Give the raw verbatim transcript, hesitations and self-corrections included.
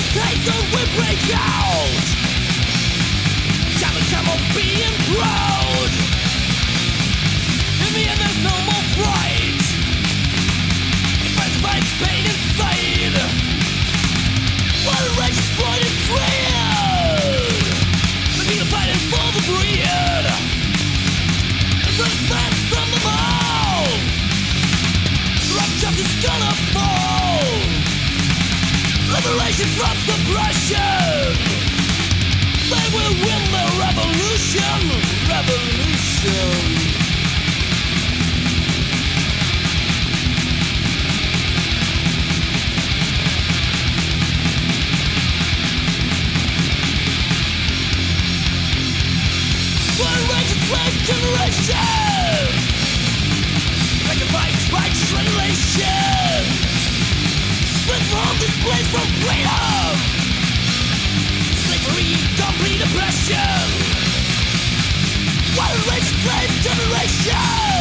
taste of will break out. Come and come on being proud. In the end there's no more fright. It finds fights pain inside. While the rage is bright and dread. The people fighting for the breed. And for the fans from the mall. The rock justice gonna fall. Liberation from suppression. They will win the revolution. Revolution. One rage and slave generation. Recognize righteous regulation. Split from this place from freedom. Slavery, complete oppression. One rage slave generation.